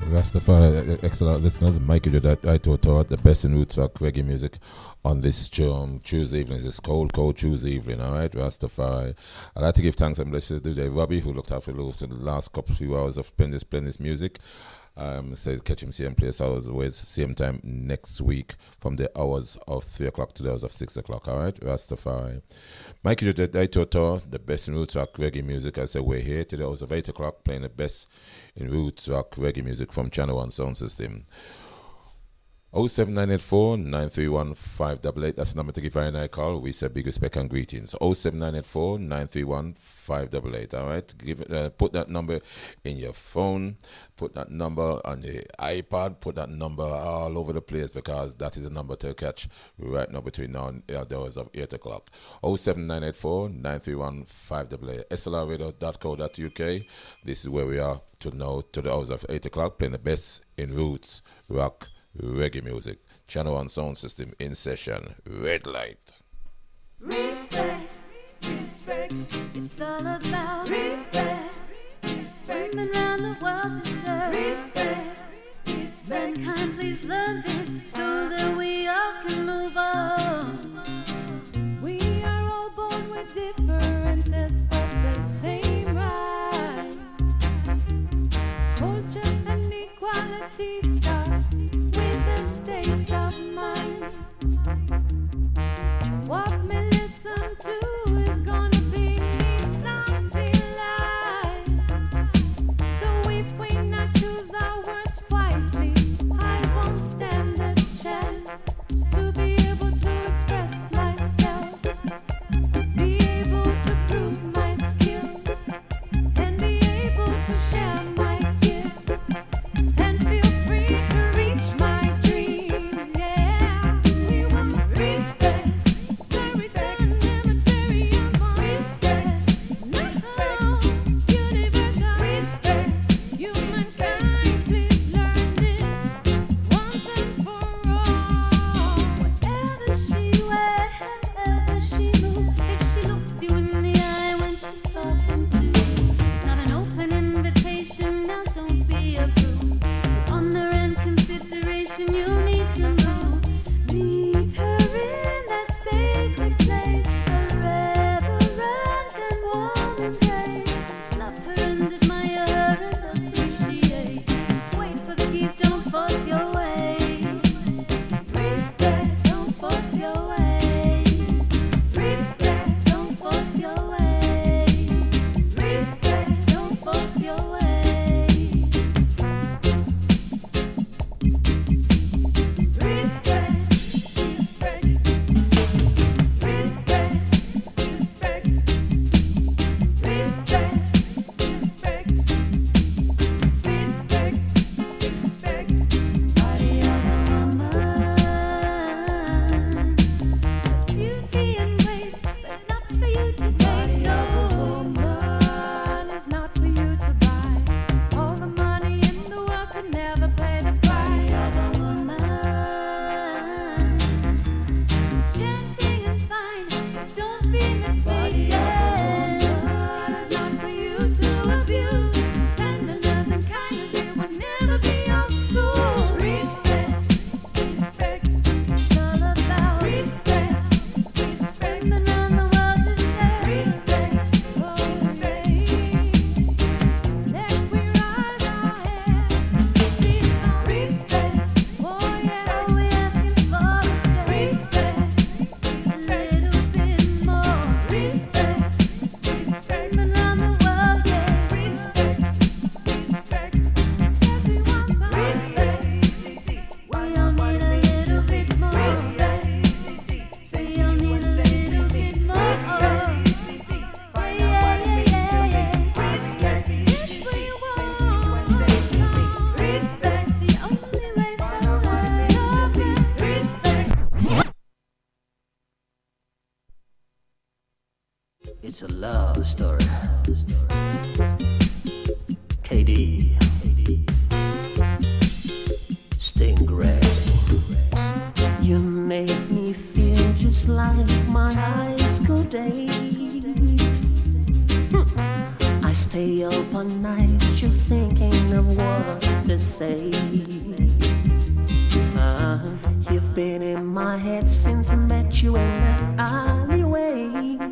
Rastafari, excellent listeners. Mikey did that. I told the best in roots rock reggae music on this Tuesday evening. It's cold Tuesday evening, all right? Rastafari. I'd like to give thanks and blessings to DJ Robbie, who looked after the last few hours of playing this music. So catch him same place, always same time next week from the hours of 3 o'clock to the hours of 6 o'clock, all right? Rastafari. Mikey did that. I told the best in roots rock reggae music. I said we're here to the hours of 8 o'clock playing the best in roots rock reggae music from Channel 1 Sound System. 07984 931 588. That's the number to give Ryan and I call. We say big respect and greetings. 07984 931 588. All right. Put that number in your phone. Put that number on the iPad. Put that number all over the place because that is the number to catch right now between now and the hours of 8 o'clock. 07984 931 588. slrradio.co.uk. This is where we are to now to the hours of 8 o'clock playing the best in roots rock reggae music. Channel 1 Sound System in session. Red light. Respect, respect. It's all about respect, respect. Women around the world deserve respect, respect. Mankind, please learn this so that we all can move on. We are all born with differences, but the same rights. Culture and equality start state of mind. What me listen to is gonna be me something like. So if we not choose our words wisely, I won't stand a chance to be able to express myself, be able to prove my skill, and be able to share my gift, and feel free to reach my It's a love story. KD, Stingray. You make me feel just like my high school days. I stay up all night just thinking of what to say. You've been in my head since I met you in that alleyway.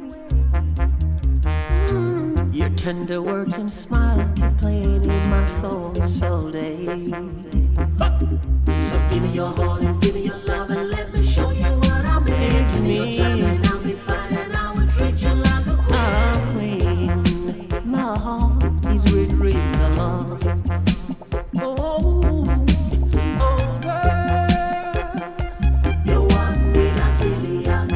Your tender words and smile keep playing in my thoughts all day. So give me your heart and give me your love and let me show you what I mean. Give me your time and I'll be fine and I will treat you like a queen. My heart is red, red, love. Oh, oh, girl, you want me a zillion,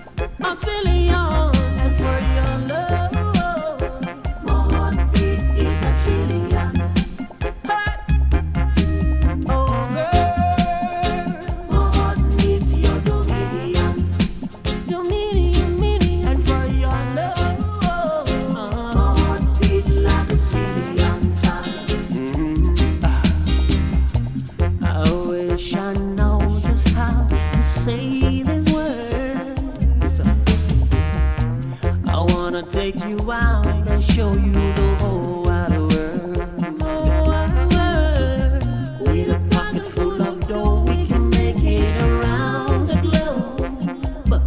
and for your love, my heartbeat is a trillion. Hey. Oh, girl, my heart needs your dominion, and for your love, my heart beat like a zillion times. I wish I know just how to say these words. I wanna take you out and show you the whole wide world. With a pocket full of dough, we can make it around the globe.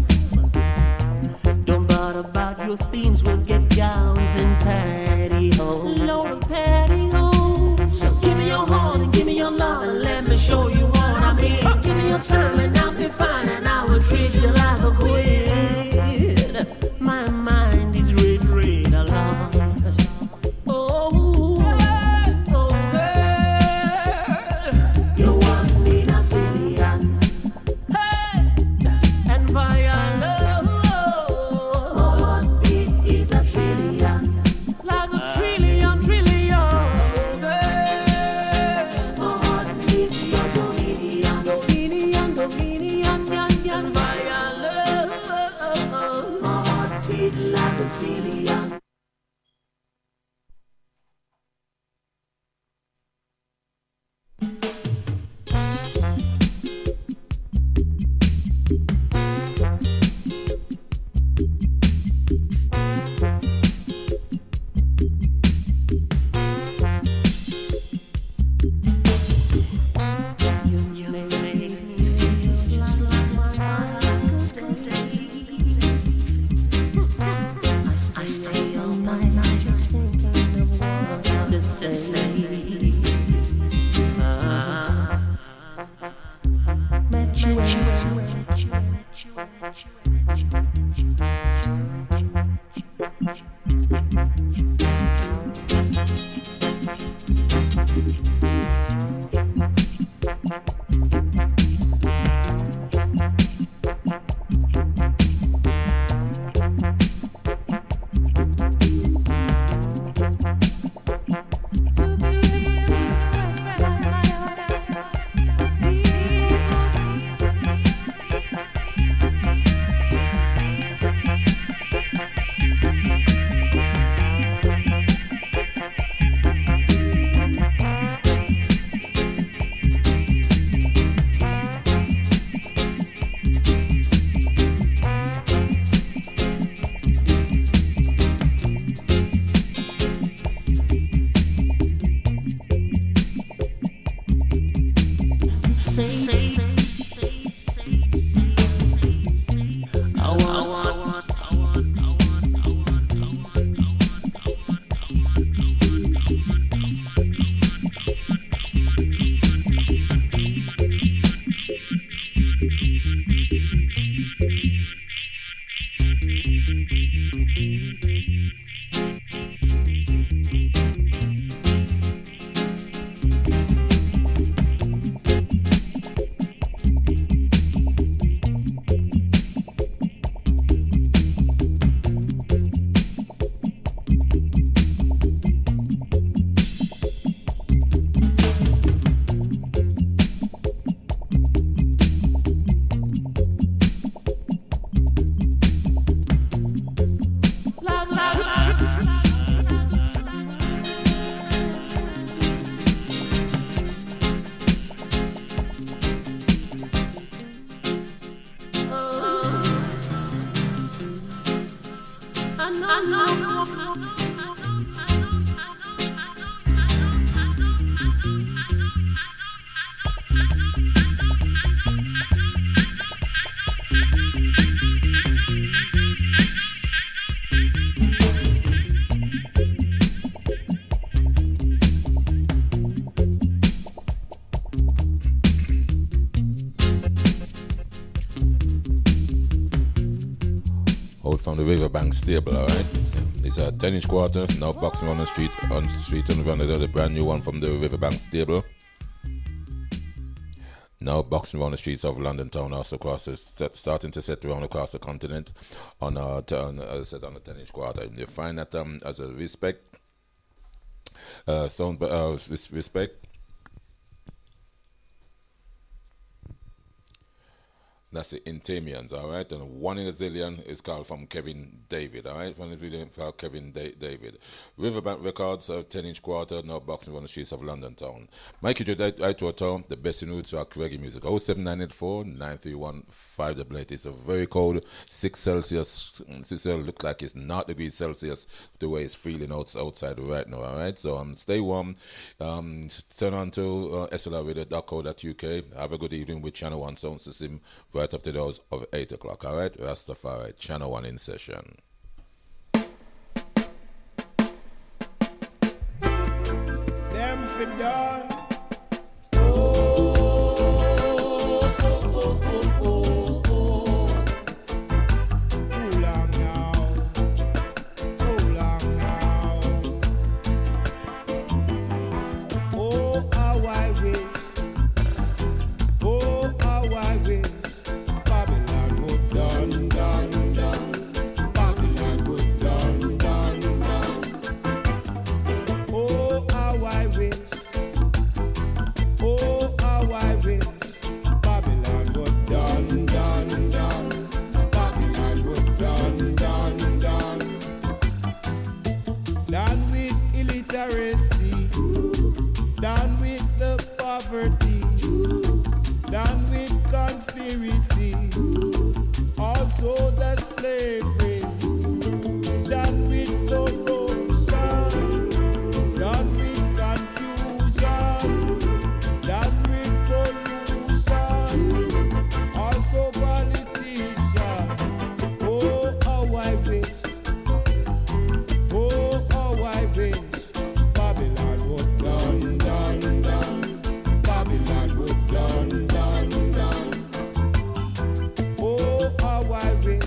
Don't bother about your things, we'll get gowns and pantyhose. Load of pantyhose. So give me your heart and give me your love and let me show you what I mean. Give me your time and I'll be fine and I will treat you like a queen. My mind is red, red, alarmed. Oh, oh, girl, you want me a zillion, hey, and for your love, my heartbeat is a trillion, like a trillion, trillion. Oh, girl, my heart needs your dominion, and for your love, my heartbeat like a zillion. You make me feel just like my eyes could I stay all night just thinking of what to say. Met you. the Riverbank stable, alright? It's a 10-inch quarter, now boxing on the street, and the brand new one from the Riverbank stable. Now boxing around the streets of London town, also starting to set around across the continent on as I said, on a 10-inch quarter. You find that as a respect, respect. That's the Intamians, alright? And one in a zillion is called from Kevin David, alright? One is really called Kevin David. Riverbank Records, 10-inch quarter, now boxing on the streets of London town. Mikey J. I to a town, the best in roots rock reggae music. 07984 931 588. It's a very cold 6 Celsius. 6 Celsius look like it's not degrees Celsius the way it's feeling outside right now, alright? So stay warm. Turn on to slrradio.co.uk. Have a good evening with Channel 1 Sound System. Right up to those of 8 o'clock, alright? Rastafari, Channel 1 in session. Them for done. Too long now. Too long now. Oh, how I wish. Oh, how I wish. Babylon would done, done, done. Babylon would done, done, done. Oh, how I wish. Oh, how I wish. Babylon would done, done, done. Babylon would done, done, done. Done with illiteracy. Done with the poverty. Done with conspiracy, also the slavery, done with corruption, done with confusion, done with pollution, also politicians. Oh, how I wish, oh, how I wish, Babylon would done, done, done, Babylon would done, done, done. Oh, how I wish.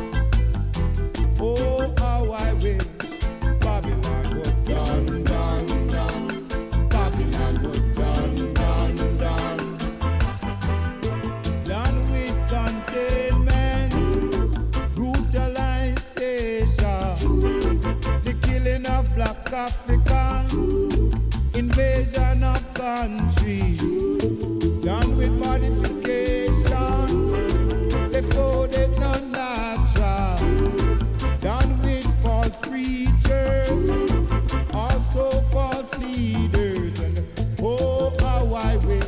Oh, how I wish. Babylon would done, done, done. Babylon would done, done, done. Done with containment, brutalization, the killing of black Africans, invasion of country. Done with modification, they found it not natural. Done with false preachers, also false leaders. And oh, how I wish,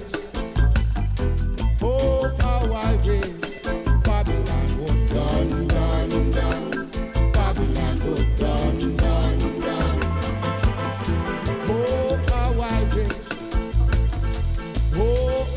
oh, how I wish, Babylon would done, done, done. Babylon would done, done, done. Oh, how I wish. Oh,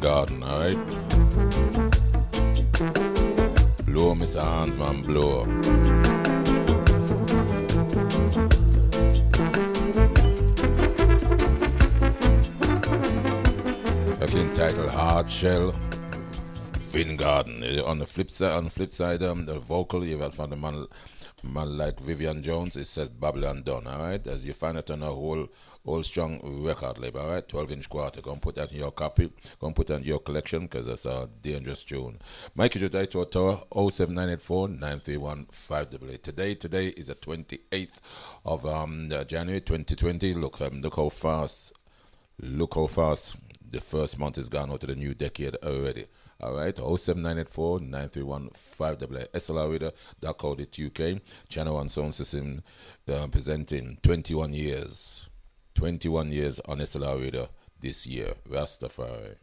Garden, alright? Blow, Mr. Hansman, blow. Actually entitled Hard Shell, Finn Garden. On the flip side, the vocal you have found a man like Vivian Jones. It says Babylon Done, alright? As you find it on a whole strong record label, alright? 12-inch quarter. Go and put that in your copy. Go and put that in your collection because that's a dangerous tune. Mikey Judai to Tower 07984 931 588. Today is the 28th of January 2020. Look how fast the first month is gone out to the new decade already. Alright, 07984 931 588. SLRreader.co.uk. Channel 1 Sound System presenting 21 years. 21 years on SLR Reader this year. Rastafari.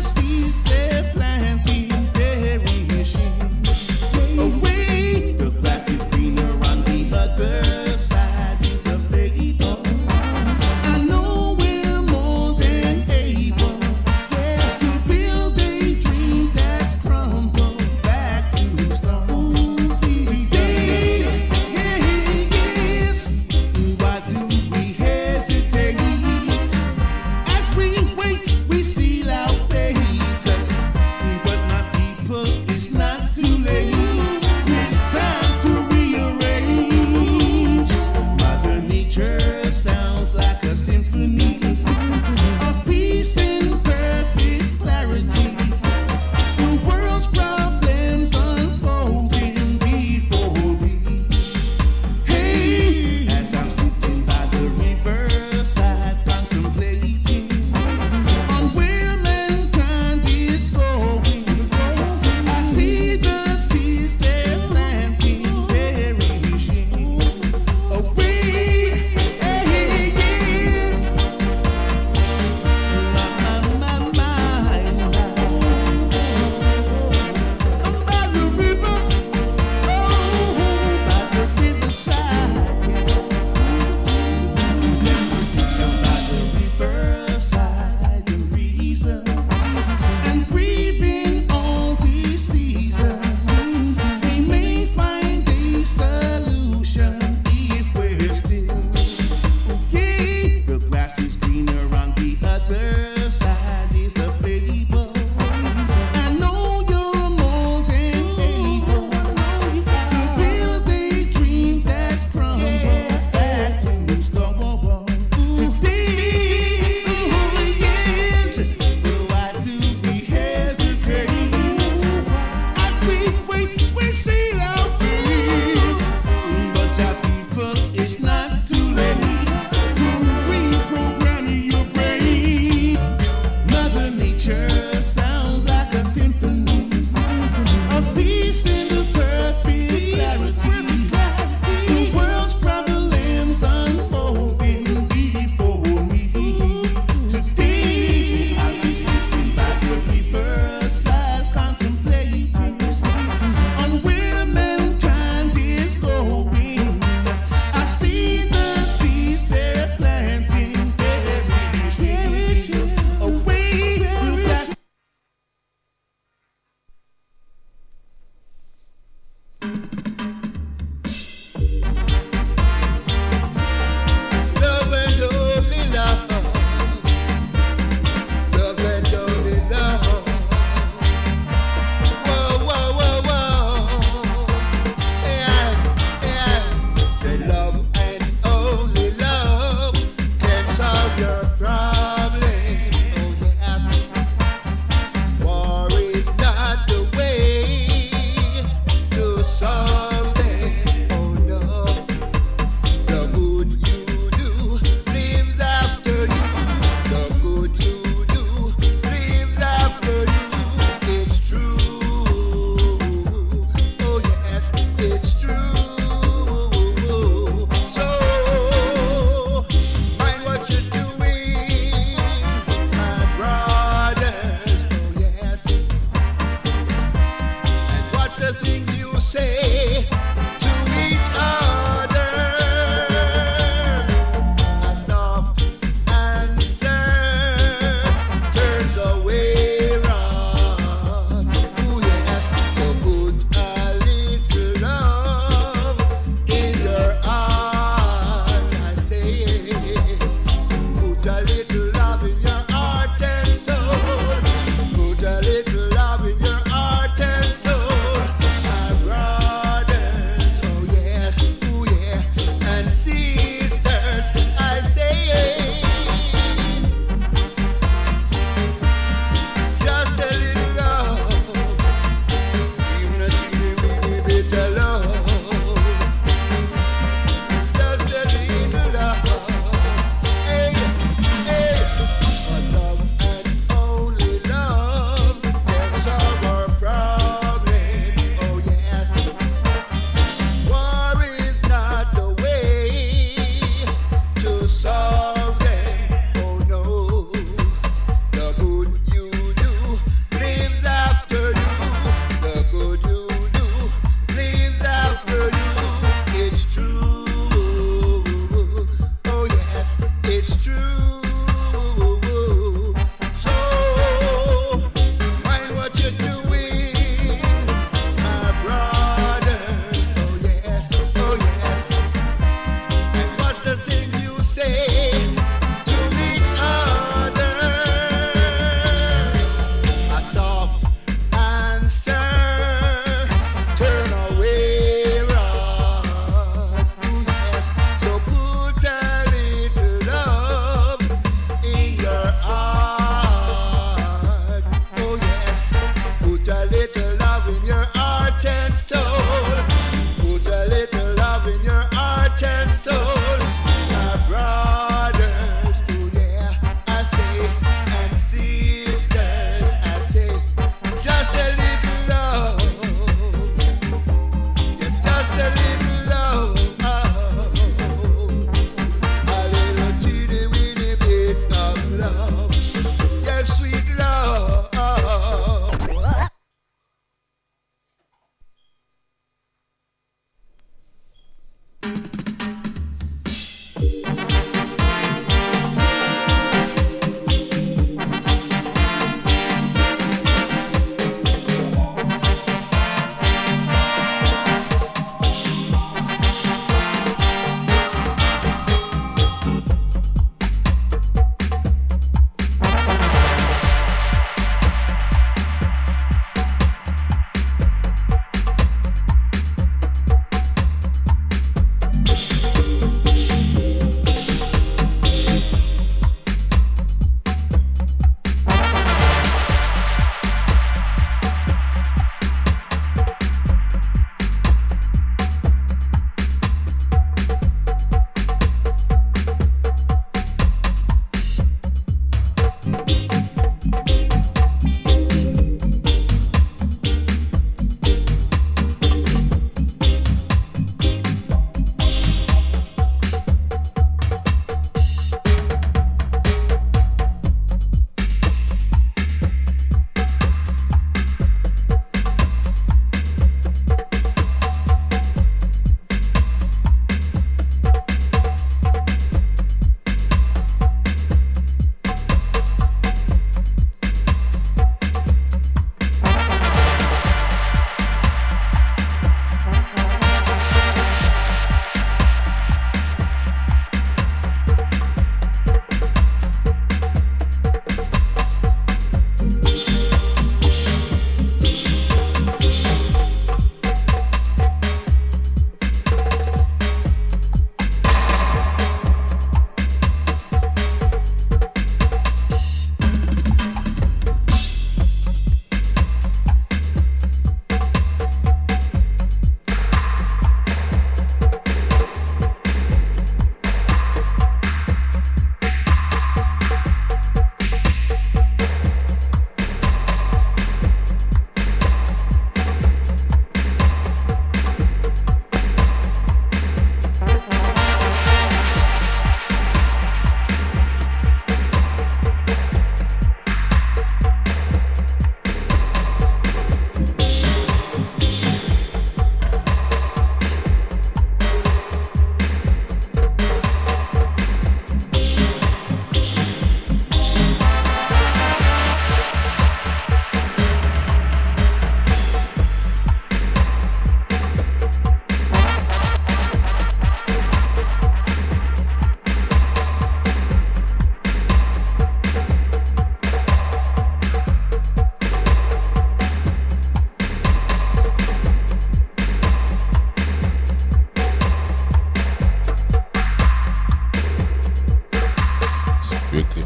The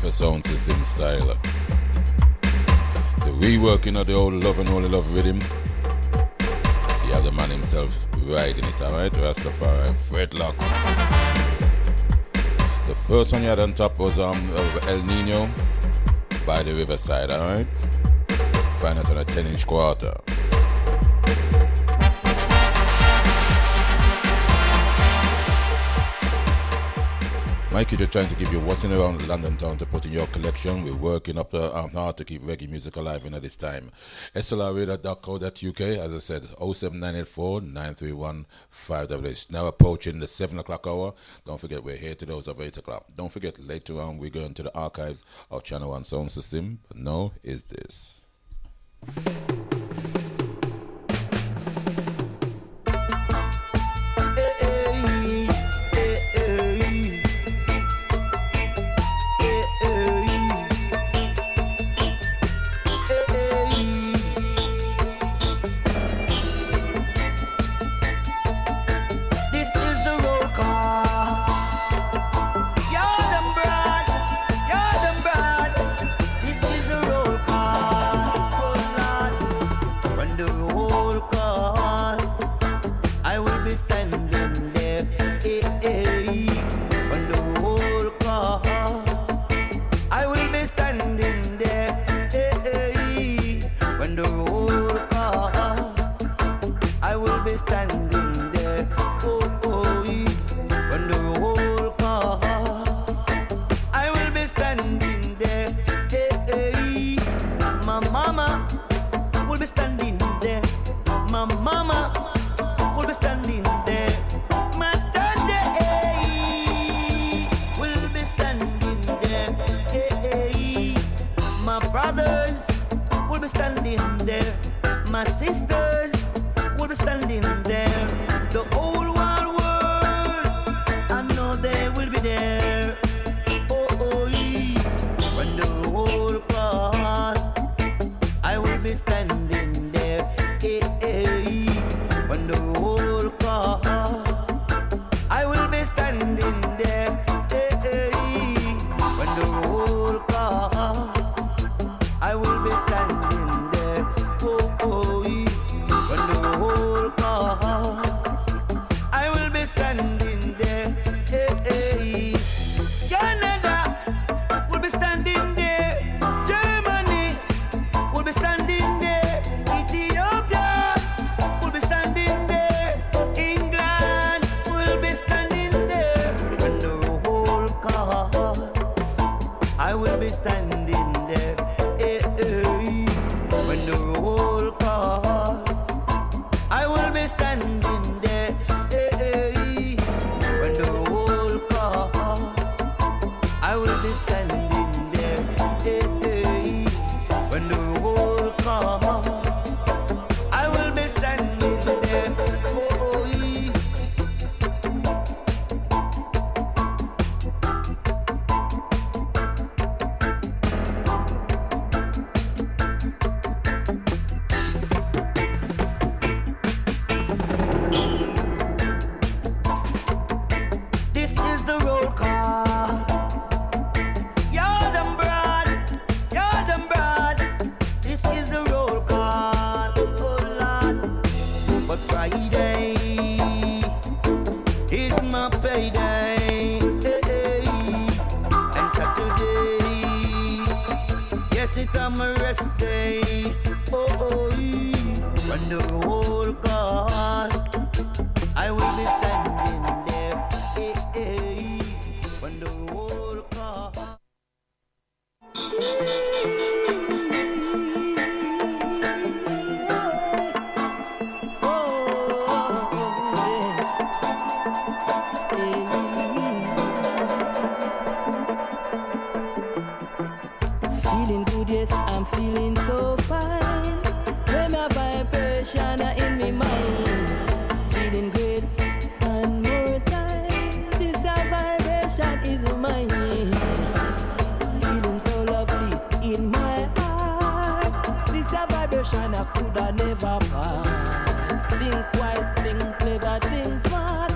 the sound system style. The reworking of the old Love and Only Love rhythm. You have the man himself riding it, alright? Rastafari, Fredlocks. The first one you had on top was El Nino by the Riverside, alright? Find it on a 10-inch quarter. Mikey just trying to give you what's in around London town to put in your collection. We're working up hard to keep reggae music alive at this time. slrradio.co.uk, as I said, 07984 931 588. Now approaching the 7 o'clock hour. Don't forget, we're here to those of 8 o'clock. Don't forget, later on, we're going to the archives of Channel 1 Sound System. But now is this.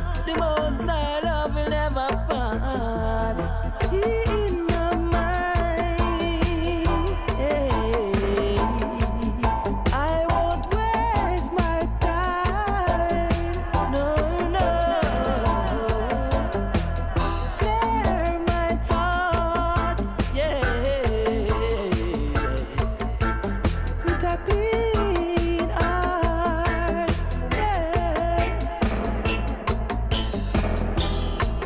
In my mind.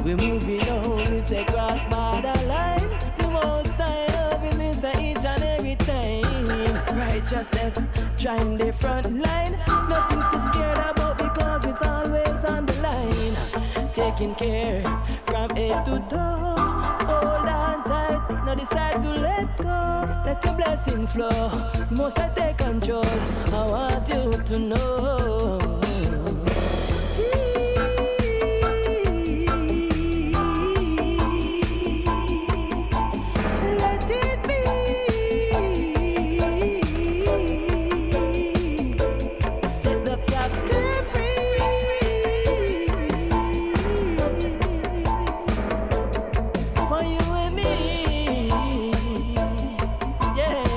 We moving on, we say cross border line. The most I love it, we say each and every time. Righteousness, trying the front line. Nothing to scared about because it's always on the line. Taking care from head to toe. Hold on tight, now decide to let go. Let your blessing flow. Most I take control. I want you to know. Let it be. Set the captive free. For you and me. Yeah.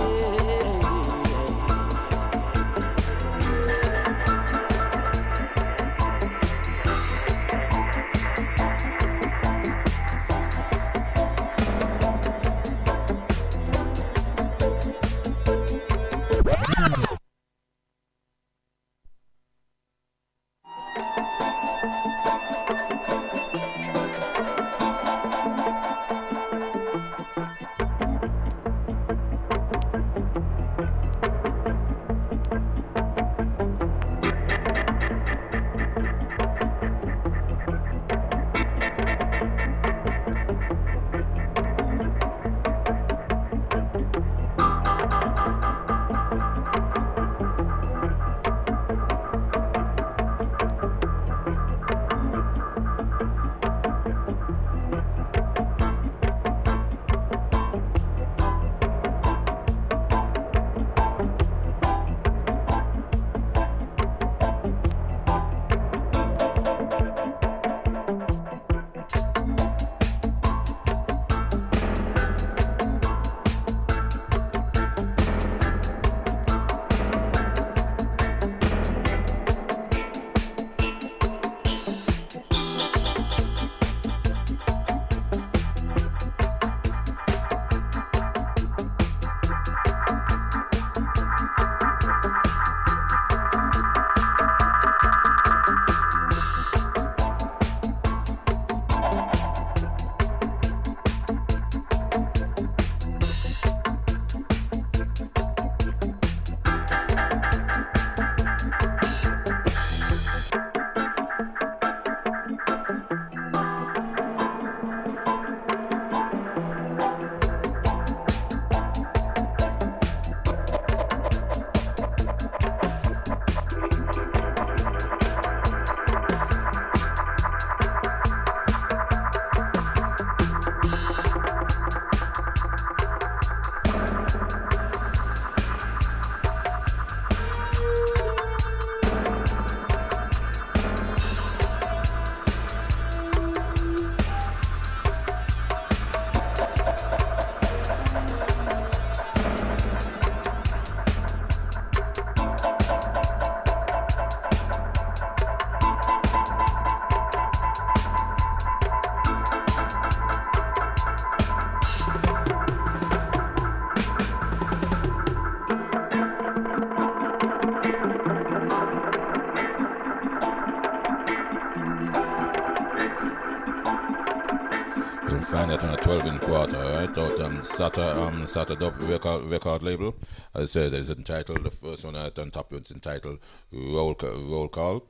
Find that on a 12-inch quarter, right? Out on Saturday record label. As I said, it's entitled, the first one I on top, it's entitled Roll Call.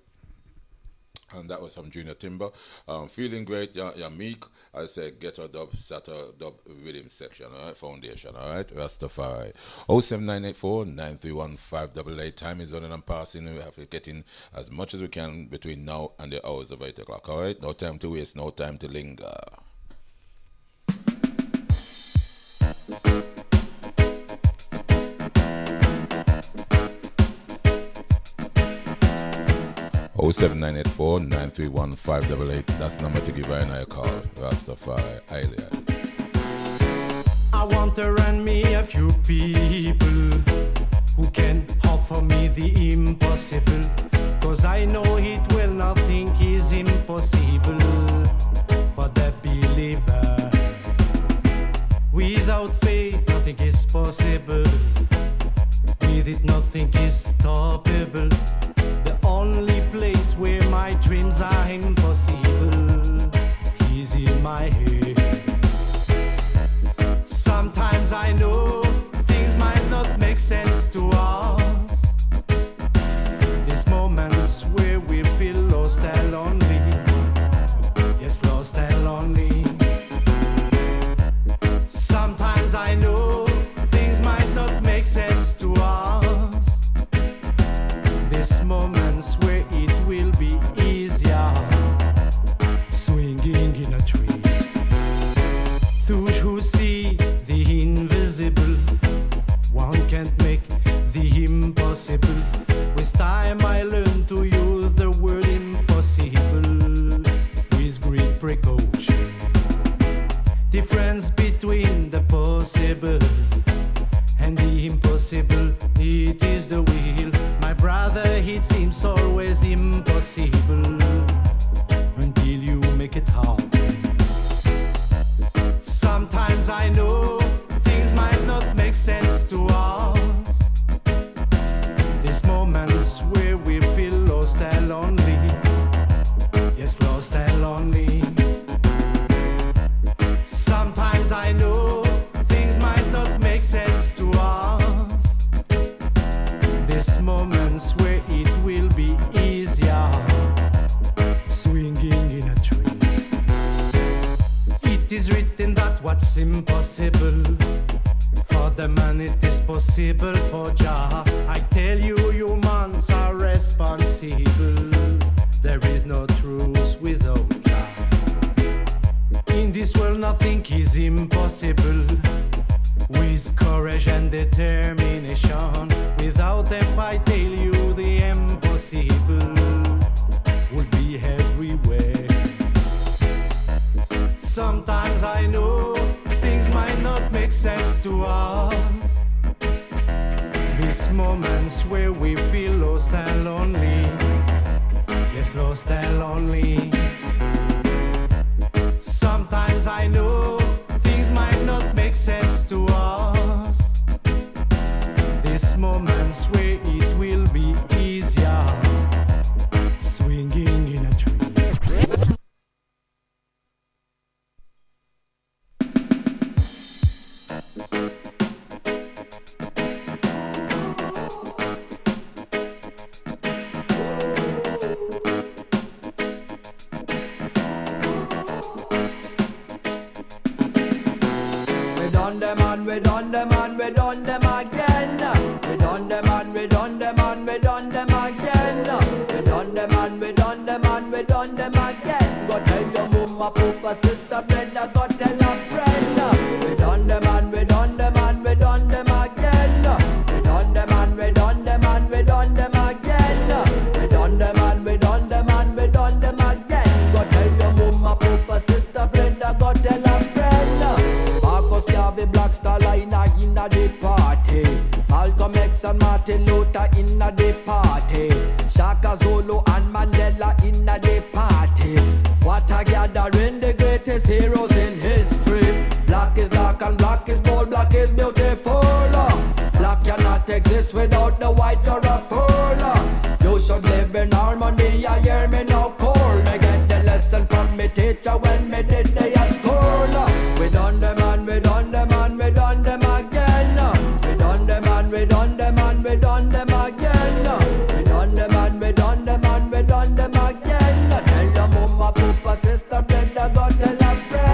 And that was from Junior Timber. Feeling great, yeah, Meek. I said Ghetto Dub, Saturday Dub Rhythm Section, all right? Foundation, all right? Rastafari. 07984 931 588. Time is running and passing. We have to get in as much as we can between now and the hours of 8 o'clock, all right? No time to waste, no time to linger. 07984 931 588. That's the number to give Ryan a call. Rastafari, highly. I want to run me a few people who can offer me the impossible. Cause I know it will, nothing is impossible for the believer. Without faith, nothing is possible. With it, nothing is stoppable. The only place where my dreams are impossible precaution. Difference between the possible and the impossible, it is the will. My brother, it seems always impossible until you make it hard. Sometimes I know things might not make sense to us. These moments where we feel lost and lonely, yes, lost and lonely. Sometimes I know things might not make sense to us. These moments where it will be easier, swinging in a tree. It is written that what's impossible for the man, it is possible for Jah. I tell you, humans are responsible. There is no truth without Jah. In this world, nothing is impossible. With courage and determination, without them, I tell you, the impossible would be everywhere. Sometimes I know things might not make sense to us. These moments where we feel lost and lonely, yes, lost and lonely. Sometimes I know things might not make sense to us. These moments where it will be easier, swinging in a tree. We done them and we done them and we done them again. We done them and we done them and we done them again. We done them and we done them and we done them again. Go tell your mama, papa, sister, brother, go tell a friend. We done them and we done them and we done them again. We done them and we done them and we done them again. We done them and we done them and we done them again. Go tell your mama, papa, sister, brother, go tell a friend. Marcus Garvey, Black Star Liner inna the party. Malcolm X and Martin Luther inna the party. Shaka Zulu and Mandela inna the party. What a gathering, the greatest heroes in history. Black is dark and black is bold, black is beautiful. Black cannot exist without the white or a fool. You should live in harmony, I hear me now call. Me get the lesson from me teacher when me did the school. We done them and we done them and we done them again. We done them and we done them and we done them again. We done them and we done them and we done them again. Tell your mama, papa, sister, brother, go tell a friend.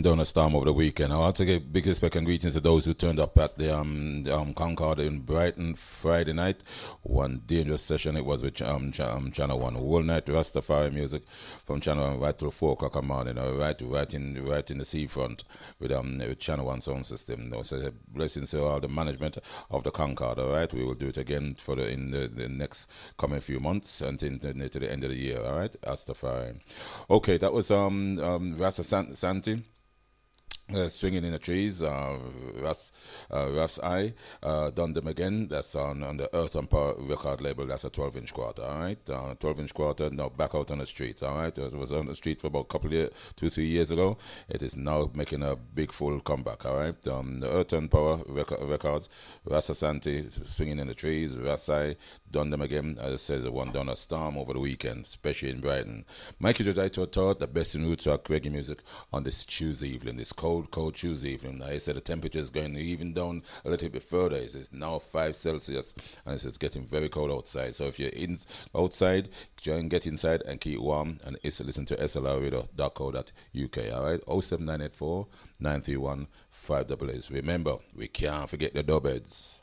one down a storm over the weekend. I want to give big respect and greetings to those who turned up at the Concord in Brighton Friday night. One dangerous session it was with Channel 1. Whole night Rastafari music from Channel 1 right till 4 o'clock in the morning. Right in the seafront with Channel 1 sound system. So blessings to all the management of the Concord. All right, we will do it again for the next coming few months until to the end of the year. All right, Rastafari. Okay, that was Rasta Santi. Swinging in the trees, Russ I done them again. That's on the Earth and Power record label. That's a 12-inch quarter, all right. 12-inch quarter now back out on the streets, all right. It was on the street for about a couple of 2-3 years ago. It is now making a big full comeback, all right. The Earth and Power records, Rasta Santi, Swinging in the Trees, Russ I done them again. As I said, the one down a storm over the weekend, especially in Brighton. Mikey Jodito taught the best in roots rock reggae music on this Tuesday evening, this cold Tuesday evening. I said the temperature is going even down a little bit further. It's now 5 Celsius and it's getting very cold outside. So if you're outside, try and get inside and keep warm and listen to slradio.co.uk. All right, 07984 931 588. Remember, we can't forget the dubheads.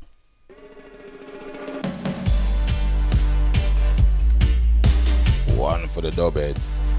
One for the dubheads.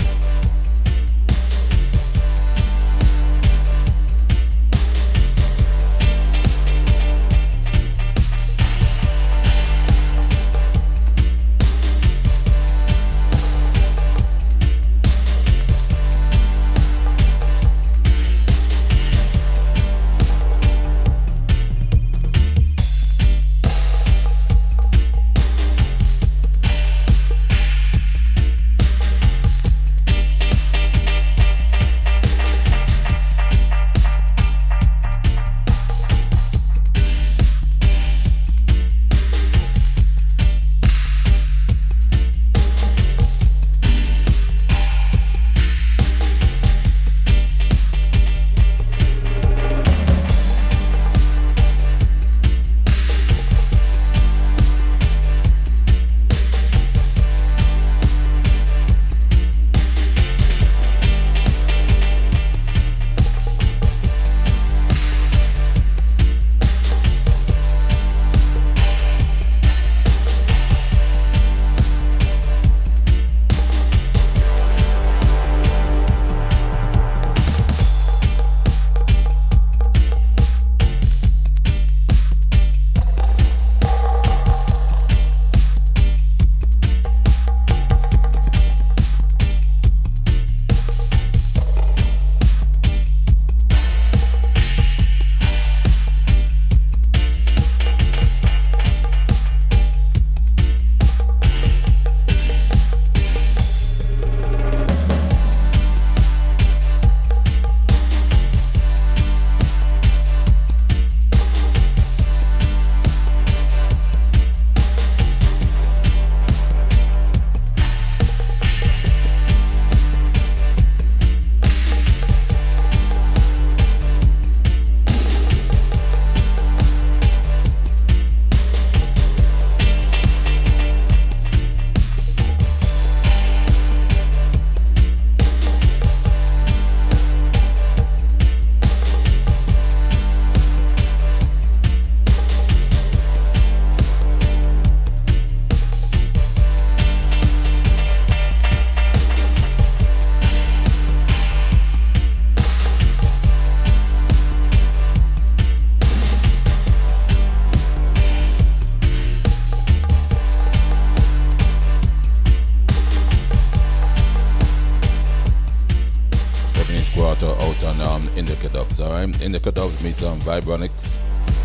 Indica Dubs, alright? Indica Dubs meets Vibronics.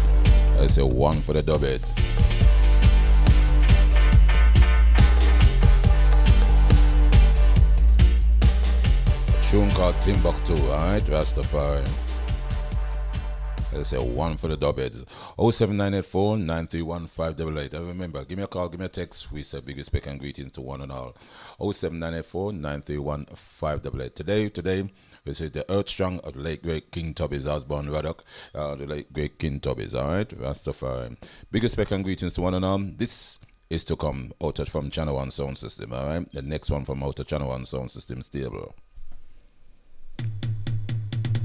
I say one for the dubheads. Tune called Timbuktu, alright? Rastafari. I say one for the dubheads. 07984 931 588. And remember, give me a call, give me a text. We say big respect and greetings to one and all. 07984 931 588. Today, we say the Earth Strong of the late great King Tubby's Osborne Ruddock. The late great King Tubby's, alright? Rastafari. Big respect and greetings to one and all. This is to come out from Channel 1 Sound System, alright? The next one from out of Channel 1 Sound System stable.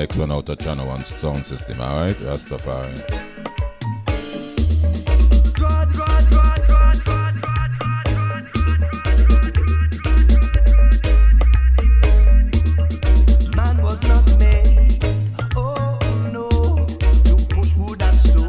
next one out of Channel 1 sound system, alright? Rastafari. Man was not made, oh no, to push wood and stone.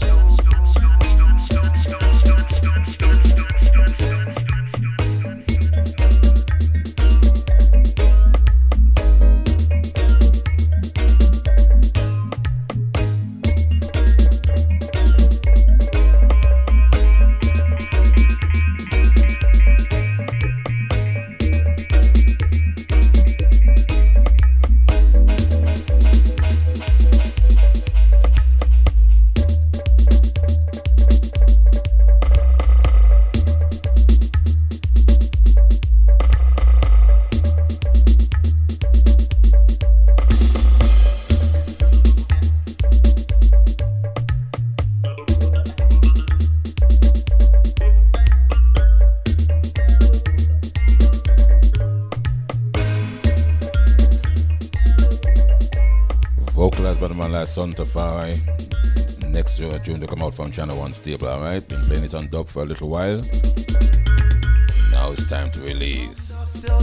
Vocalized by the man like Son Tafari. Next tune to come out from Channel 1 stable, alright? Been playing it on dub for a little while. Now it's time to release. So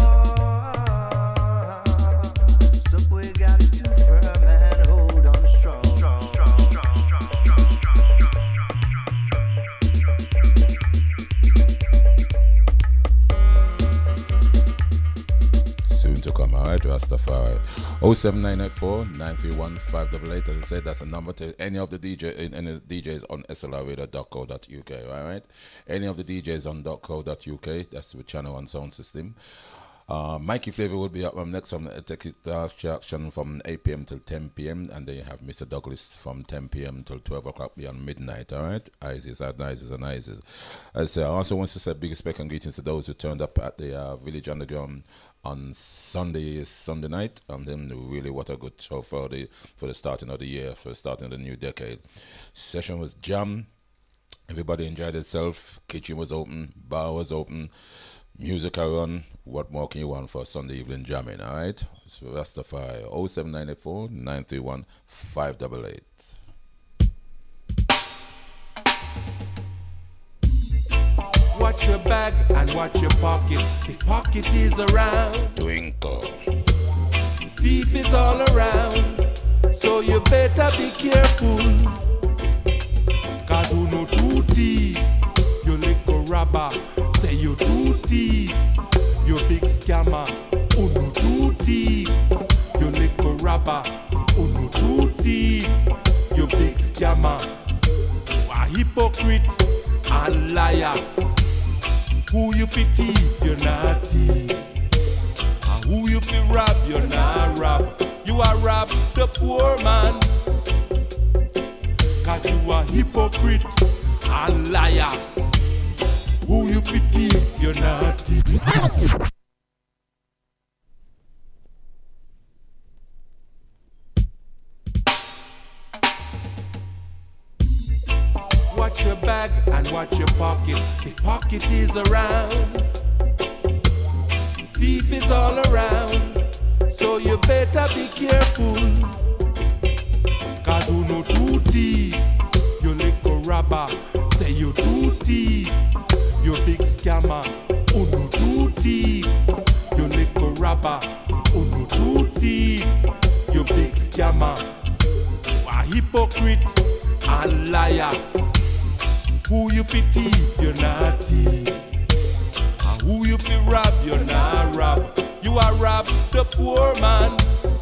we got to firm and hold on strong. Soon to come, alright, Rastafari. 07984 931 588. As I said, that's a number to any of the DJs on slrradio.co.uk, alright? Any of the DJs on .co.uk, that's with Channel 1 sound system. Mikey Flavor will be up next from action from 8 p.m. till 10 p.m. and then you have Mr. Douglas from 10 p.m. till 12 o'clock beyond midnight, alright? Isis and Isis. As I also want to say big respect and greetings to those who turned up at the Village Underground on Sunday night, and then really what a good show for the starting of the year, for starting the new decade. Session was jam. Everybody enjoyed itself. Kitchen was open, bar was open, music around. What more can you want for Sunday evening jamming, alright? So Rastafari, 07984 931 588. Watch your bag and watch your pocket. The pocket is around. Twinkle. Thief is all around. So you better be careful. Cause who no two thief? You little robber. Say you two thief. You big scammer. Who no two thief? You little robber. Who no two thief? You big scammer. A hypocrite and liar. Who you fi thief, you're not thief. And who you fi rob, you're not rob. You are rob the poor man. Cause you are hypocrite and liar. Who you fi thief, you're not thief. Watch your bag and watch your pocket. The pocket is around. Thief is all around. So you better be careful. Cause who no two thief? You little robber. Say you two thief. You big scammer. Who no two thief? You little robber. Who no two thief? You big scammer. A hypocrite and liar. Who you fi thief, you're not thief. And who you fi rob, you're not rob. You are rob the poor man.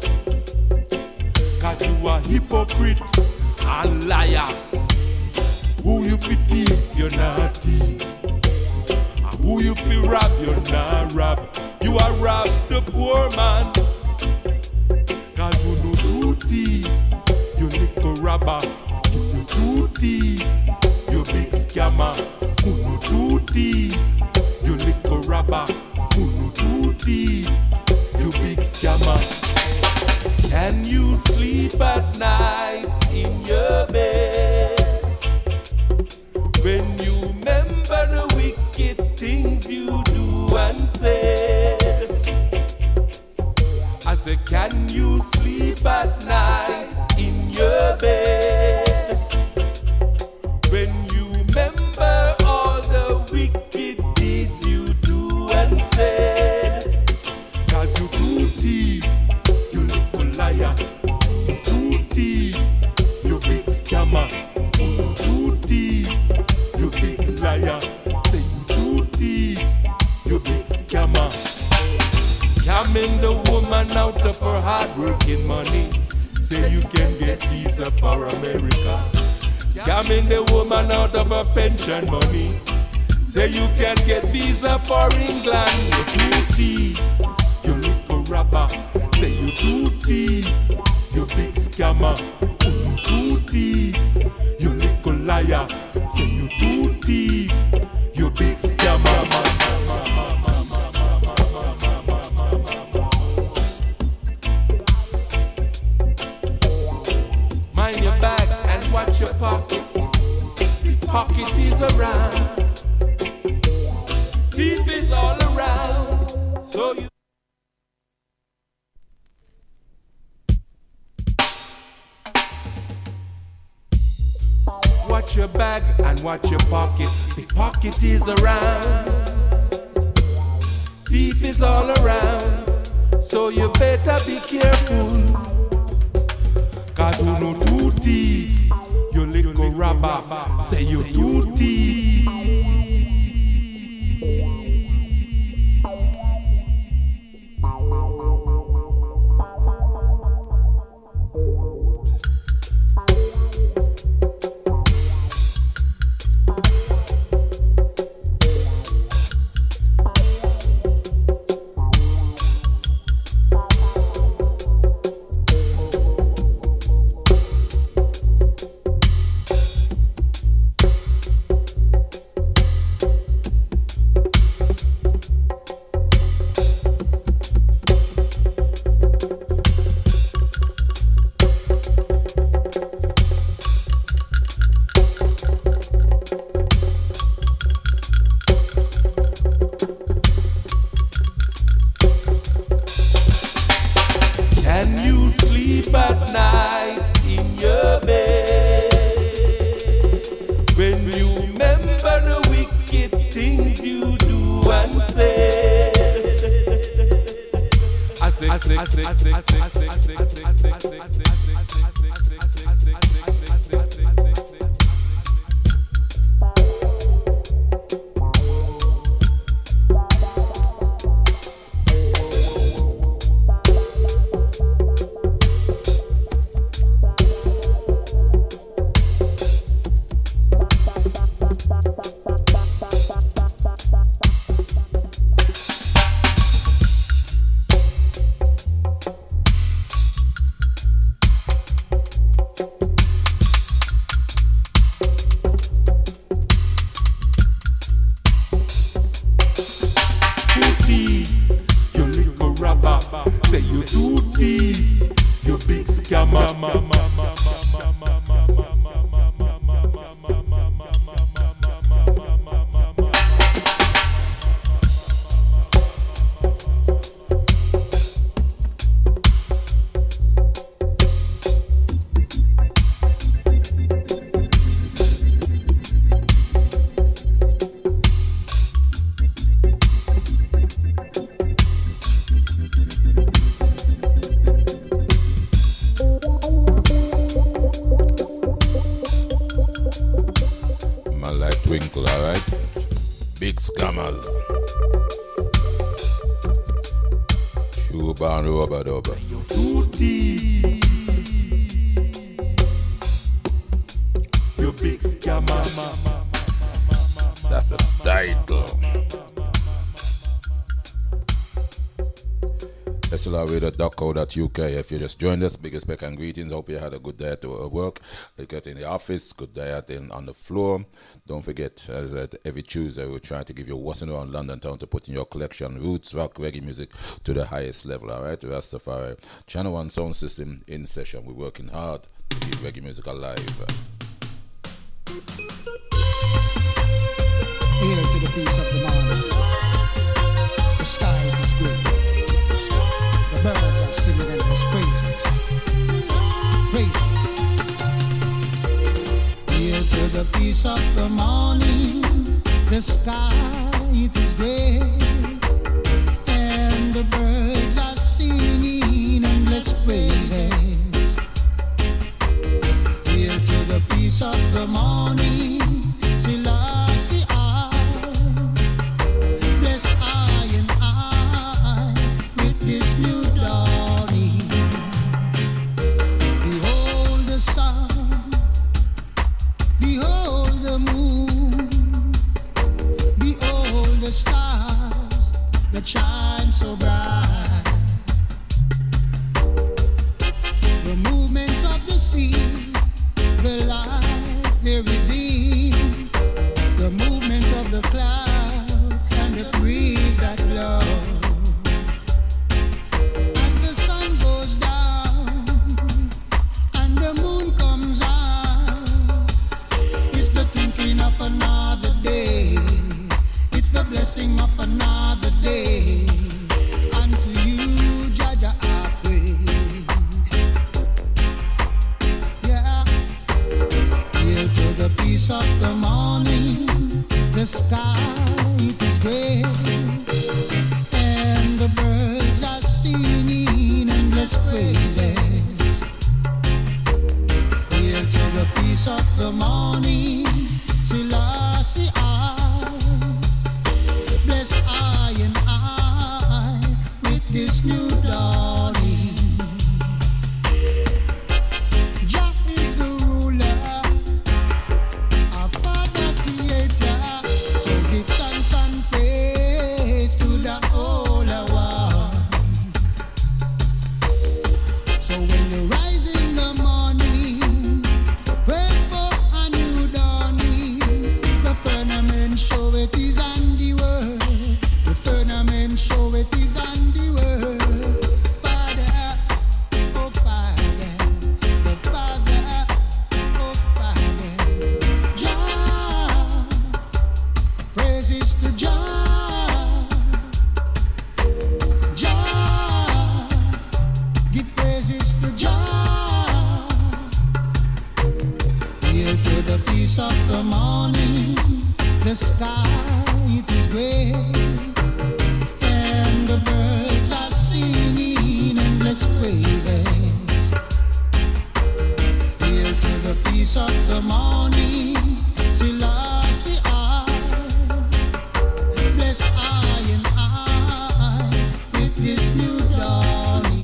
Cause you are hypocrite and liar. Who you fi thief, you're not thief. And who you fi rob, you're not rob. You are rob the poor man. Cause you no two thief. You little robber. You no two thief. You big scammer, who no two thief. You little robber, who no two thief. You big scammer. Can you sleep at night in your bed when you remember the wicked things you do and say? I say, can you sleep sleep at night in your bed, when you remember all the wicked deeds you do and say, 'cause you too thief, you little liar, you too thief, you big scammer, you too thief, you big liar, say you too thief, you big scammer. Scamming the woman out of her hard-working money, say you can get visa for America. Scamming the woman out of her pension money, say you can get visa for England. You too thief, you little robber, say you too thief, you big scammer. You too thief, you little liar, say you too thief, you big scammer. Mind your bag and watch your pocket. Pocket is around, thief is all around. So you watch your bag and watch your pocket. The pocket is around, thief is all around. So you better be careful. 'Cause you know too thief, you little robber, say you too thief. Can you sleep at night in your bed, when you remember the wicked things you do and say? Say you too thief, you big scammer. Twinkle, alright? Big scammers. Shoeban rubber dubber. You big scammer. That's a title. SLRradio.co.uk. If you just joined us, biggest spec and greetings. Hope you had a good day at work. Get in the office, good day on the floor. Don't forget, as every Tuesday, we'll try to give you what's in around London town to put in your collection. Roots, rock, reggae music to the highest level, all right? Rastafari. Channel 1 sound system in session. We're working hard to keep reggae music alive. Here to the peace of the morning. The sky is green. The birds are singing endless praises. peace of the morning, the sky it is gray, and the birds are singing endless praises. Hail to the peace of the morning, Selassie I, bless I and I with this new dawning. Behold the sun, behold the moon, behold the stars that shine so bright. The movements of the sea, the light there is in the movement of the cloud and the breeze that blows. As the sun goes down and the moon comes out, it's the twinkling of another day. It's the blessing of another day. Unto you, Jaja, I pray. Yeah. Hail to the peace of the morning, the sky it is gray, and the birds are singing endless praises. Hail to the peace of the morning, Selassie I, bless I and I with this new dawning. Jah is the ruler, our Father Creator, so give thanks and praise to the Holy One. So when you rise in the morning, pray for a new dawning. The firmament showeth his handiwork. The firmament showeth his handiwork. Father, oh Father, the Father, oh Father. Jah, praises to Jah. Jah, give praises to Jah. Hail to the peace of the morning, the sky it is gray, and the birds are singing endless praises. Hail to the peace of the morning, Selassie I, bless I and I with this new dawning.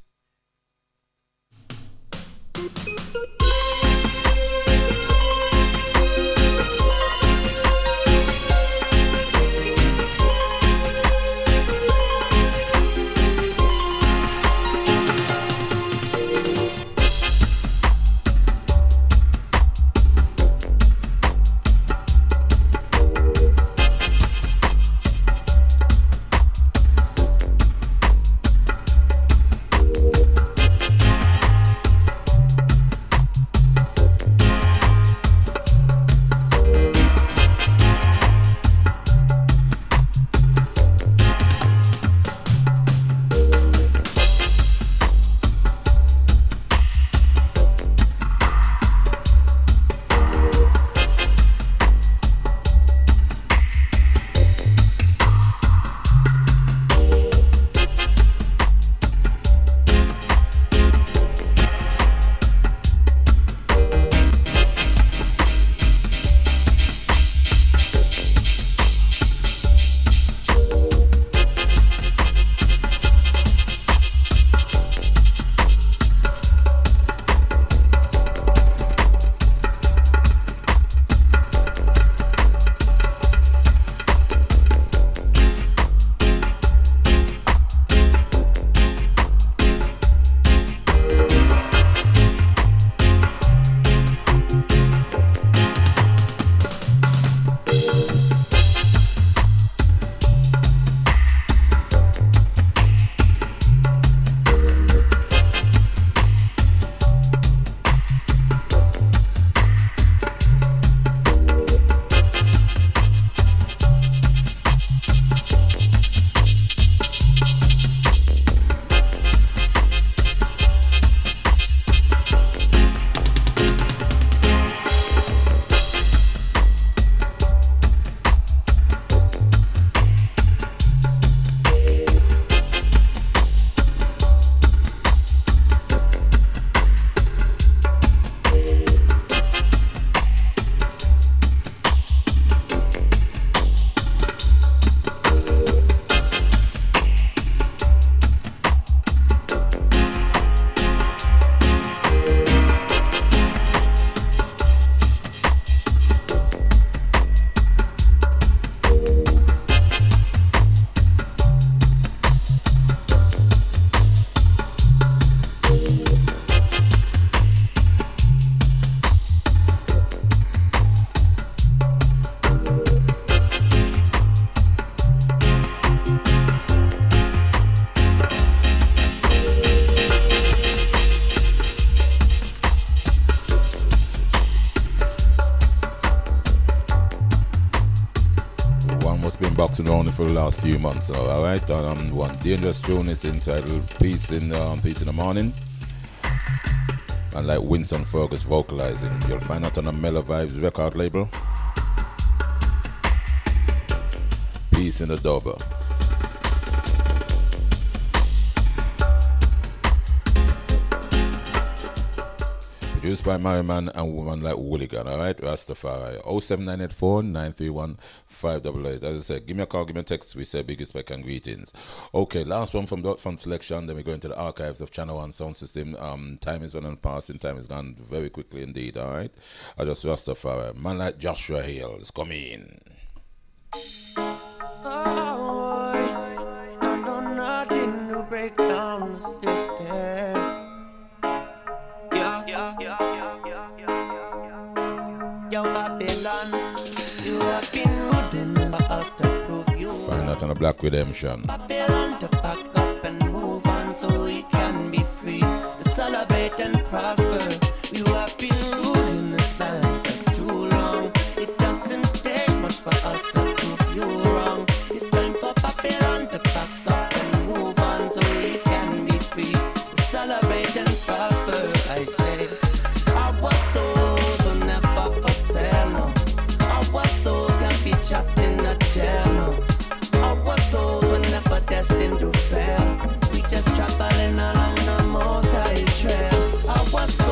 been boxing around for the last few months. So, all right, one dangerous tune is entitled "Peace in the Morning," and like Winston Fergus vocalizing. You'll find out on the Mellow Vibes record label. Peace in the Double. Produced by Merriman and woman like Wooligan, alright? Rastafari. 07984 931 588. As I said, give me a call, give me a text. We say big respect and greetings. Okay, last one from Dot Fun Selection. Then we go into the archives of Channel 1 Sound System. Time is running past and time is gone very quickly indeed, alright? I just Rastafari. Man like Joshua Hills, come in. I know nothing to break down the system. Yo, Babylon, you have been good enough for us to prove you. Find out on the Black Redemption. Babylon to pack up and move on so we can be free to celebrate and prosper. You have been ruling this land for too long. It doesn't take much for us to prove you wrong. It's time for Babylon to pack up and move on so we can be free to celebrate and prosper. I say, our souls will never for sale, no. Our souls can't be trapped in a jail, no. Our souls were never destined to fail. We just traveling along the multi-trail. Our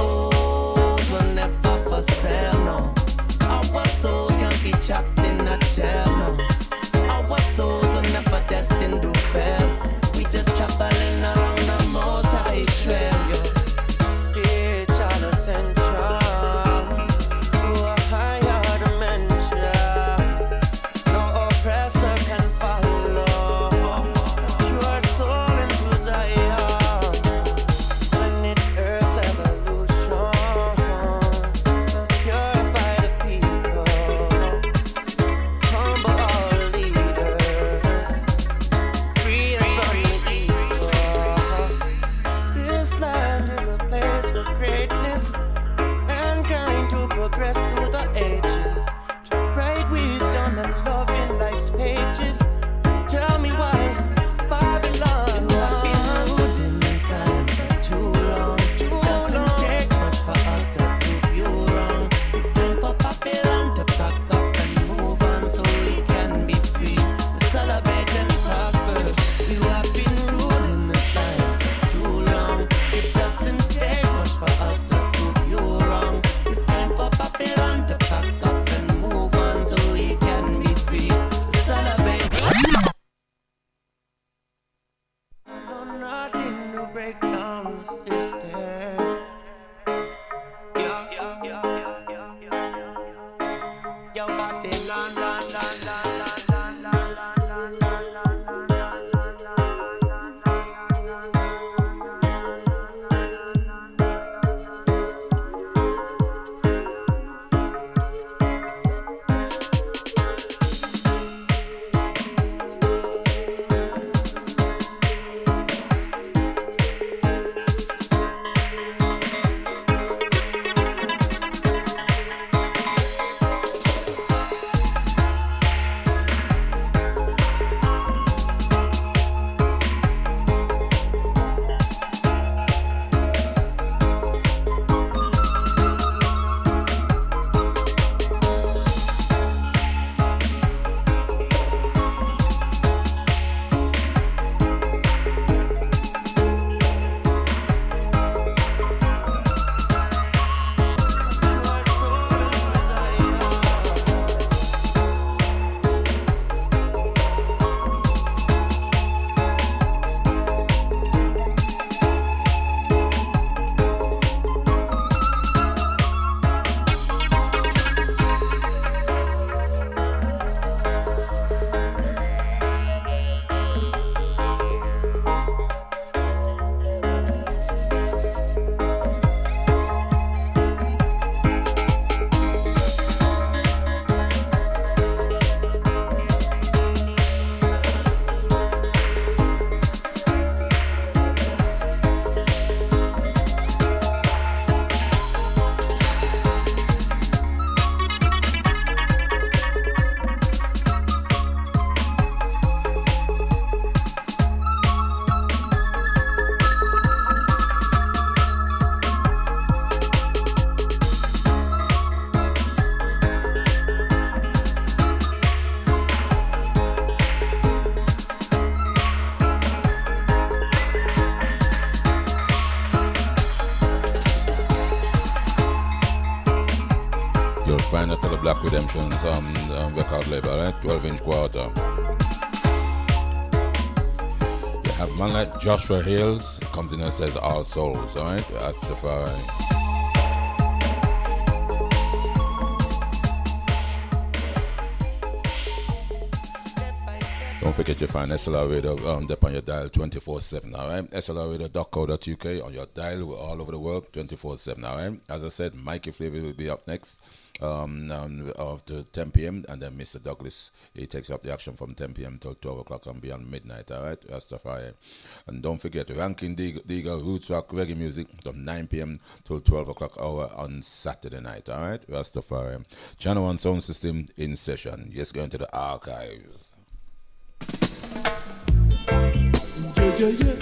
Black Redemption's record label, right? 12-inch quarter. You have man like Joshua Hills, comes in and says All Souls, alright? Rastafari. Don't forget you find SLR Radio up on your dial 24/7, alright? SLRradio.co.uk on your dial. We're all over the world 24/7, alright? As I said, Mikey Flavor will be up next after 10 p.m. and then Mr. Douglas, he takes up the action from 10 p.m. till 12 o'clock and beyond midnight, alright? Rastafari. And don't forget, Ranking Digger Roots Rock Reggae Music from 9 p.m. till 12 o'clock hour on Saturday night, alright? Rastafari. Channel 1 sound system in session. Just going to the archives. Yeah, yeah, yeah.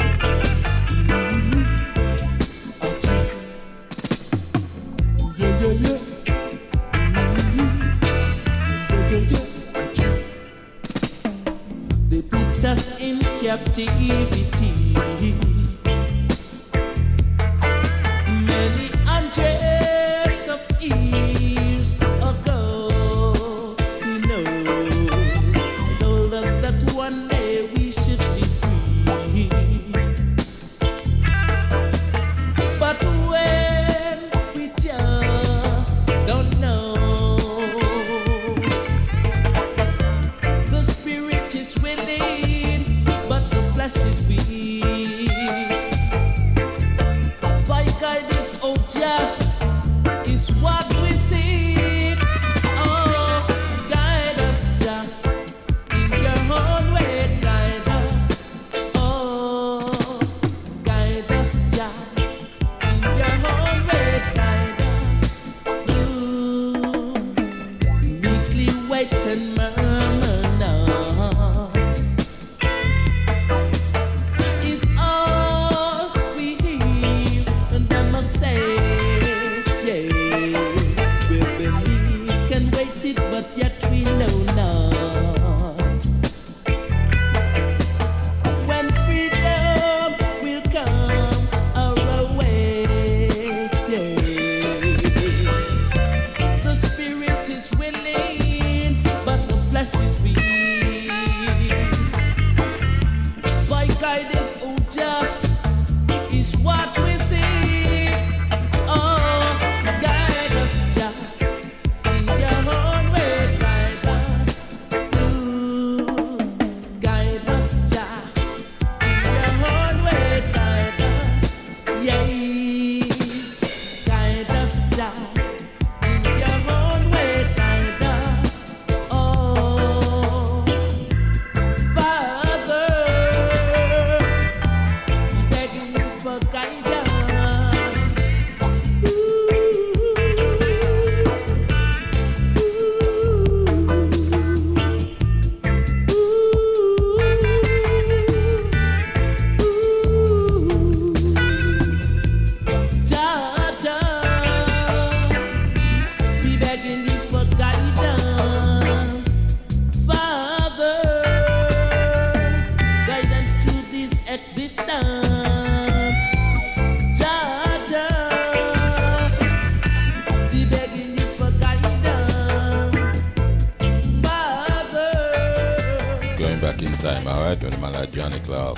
Yeah, yeah, yeah. They put us in captivity many hundreds of years ago. You know, told us that one day we should be free. But when we just don't know, the spirit is willing, but the flesh is weak. Thy guidance, O Jah, is what we seek. Oh, guide us, Jah, in your own way, guide us. Oh, guide us, Jah, in your own way, guide us. Ooh, meekly wait and murmur not, is all we hear, and I must say, yeah, we've been meek and waited, but yet we know not when freedom will come our way. Yeah, the spirit is willing, but the flesh is weak. Thy guidance, O Jah, is what we seek. Oh, guide us, Jah, in your own way, guide us. Ooh, guide us, Jah, in your own way, guide us. Yea, guide us, Jah, in your own way, guide us. Oh, Father, we begging you for guidance. Jah, Jah, we begging you for guidance. Father, guidance to this existence. Jah, Jah, we begging you for guidance. Father, Going back in time, alright, when the man like Johnny Clark.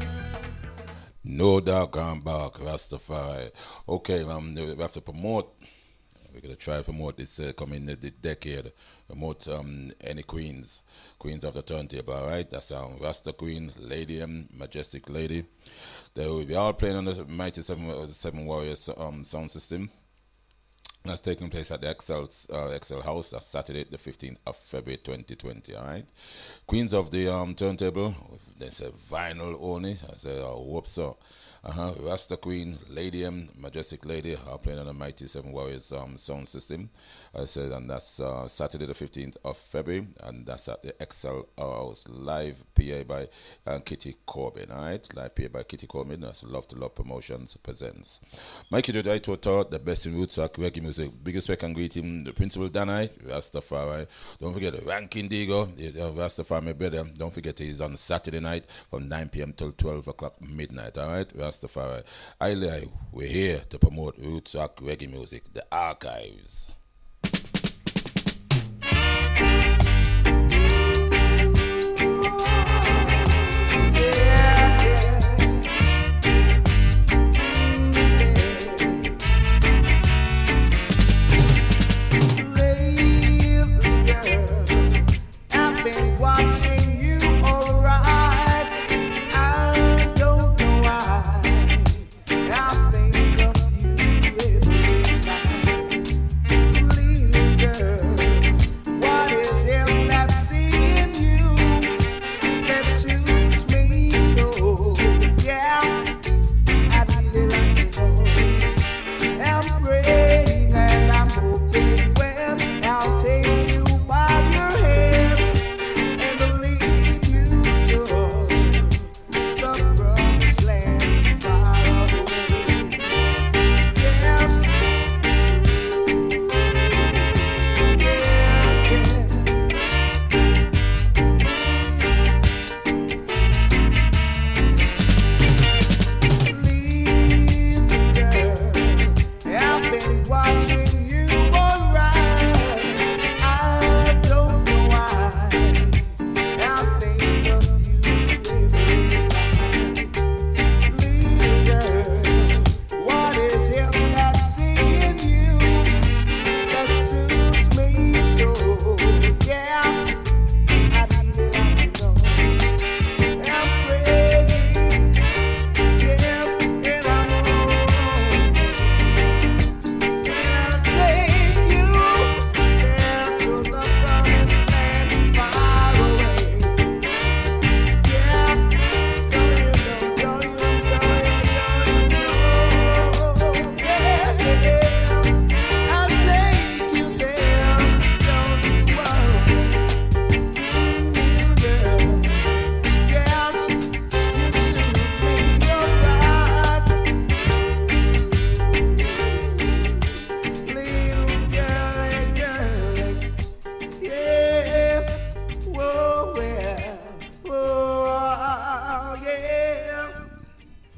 No Dark and Bark, Rastafari. Okay, we have to promote. We're gonna try to promote this coming the decade. Promote any queens of the turntable. All right, that's Rasta Queen, Lady M, Majestic Lady. They will be all playing on the Mighty Seven Warriors sound system. That's taking place at the Excel House. That's Saturday, the 15th of February, 2020. All right. Queens of the turntable. They say vinyl only. I say, hope so. Rasta Queen, Lady M, Majestic Lady are playing on the Mighty Seven Warriors sound system. I said, and that's Saturday, the 15th of February, and that's at the Excel House. Live PA by Kitty Corbin. All right. Live PA by Kitty Corbin. That's Love to Love Promotions presents. Mikey Jodai Total, the best in roots rock reggae music. Biggest respect and greeting, the Principal Danite, Rastafari. Don't forget the Ranking Digo, Rastafari, my brother. Don't forget he's on Saturday night from 9 p.m. till 12 o'clock midnight. All right, Rastafari. We're here to promote roots rock reggae music, the archives.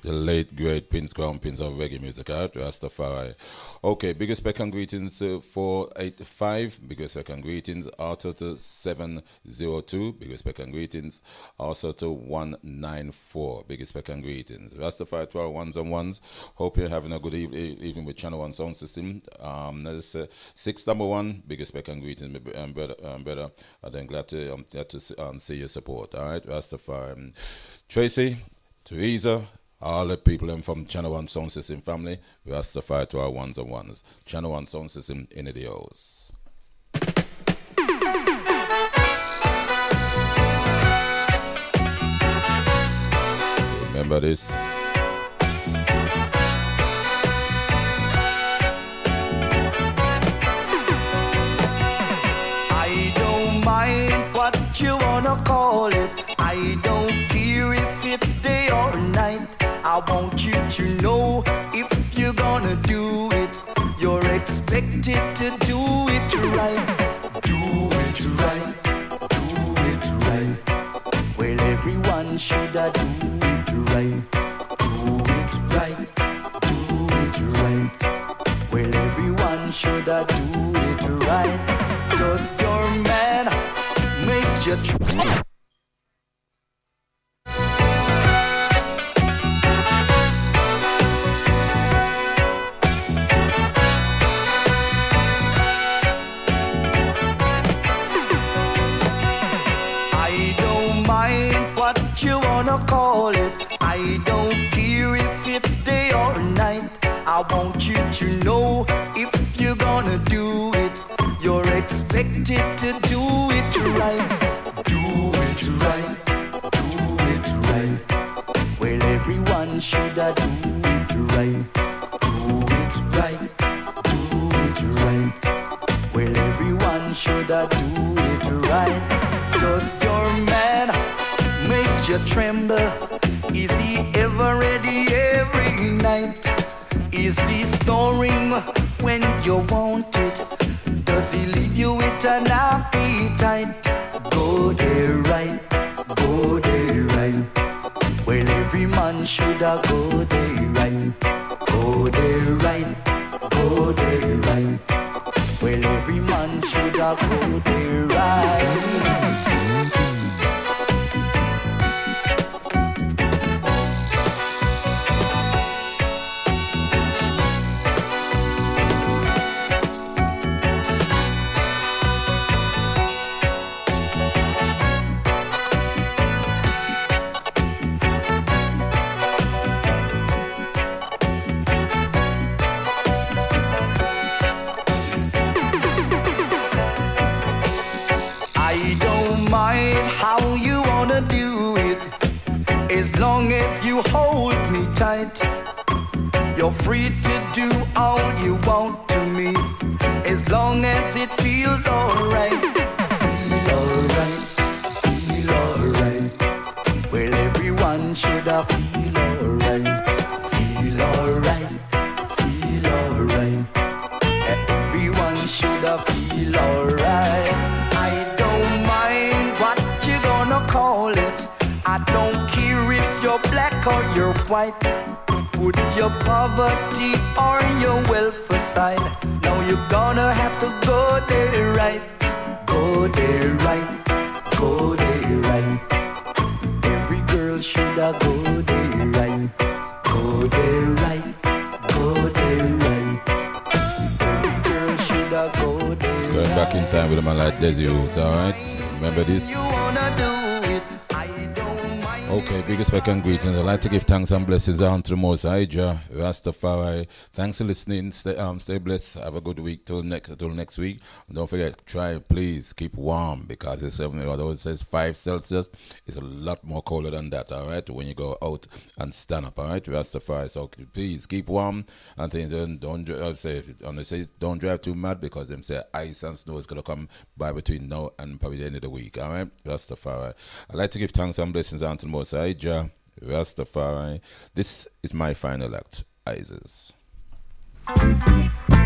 the late great Prince Crown Prince of reggae music, right? Rastafari. Okay, big respect and greetings 485. Big respect and greetings also to 702. Big respect and greetings also to 194. Big respect and greetings. Rastafari to our ones and ones. Hope you're having a good evening with Channel One Sound System. That's 611. Big respect and greetings, brother. And then glad to see your support. All right, Rastafari. Tracy, Teresa, all the people from Channel One Sound System family, Rastafari to our ones and ones. Channel One Sound System in the house. Remember this? I don't mind what you wanna call it. I don't care if it's day or night. I want you to know if you're gonna do it, you're expected to do it right. Do it right, do it right. Well, everyone should do it right. Do it right, do it right. Well, everyone should do it right. Just your man, make your you wanna call it. I don't care if it's day or night. I want you to know if you're gonna do it, you're expected to do it right. Do it right, do it right. Well, everyone should do it right. Do it right, do it right. Well, everyone should do it right. Just your man, make you tremble. Is he ever ready every night? Is he snoring when you want it? Does he leave you with an appetite? Go there right, go there right. Well, every man should go there right. Go there right, go there right. Well, every man should go there right. As long as you hold me tight, you're free to do all you want to me. As long as it feels alright. Feel alright, feel alright. Well, everyone should feel alright. Feel alright, feel alright. Everyone should feel alright. I don't mind what you're gonna call it. I don't care if you're black or you're white. Put your poverty or your wealth aside. Now you're gonna have to go there right. Go there right, go there right. Every girl should go there right. Go there right, go there right. Every girl should go there right. Going back in time with a man like Desi Roots, alright? Remember this? You wanna do it. Okay, big respect and greetings. I'd like to give thanks and blessings unto the Most High Jah, Rastafari. Thanks for listening. Stay blessed. Have a good week till next week. And don't forget, please keep warm because it's although it says 5 Celsius, it's a lot more colder than that. All right, when you go out and stand up. All right, Rastafari. So please keep warm and things. Don't drive too mad because them say ice and snow is gonna come by between now and probably the end of the week. All right, Rastafari. I'd like to give thanks and blessings unto the Most High Jah, Rastafari. This is my final act, Isis.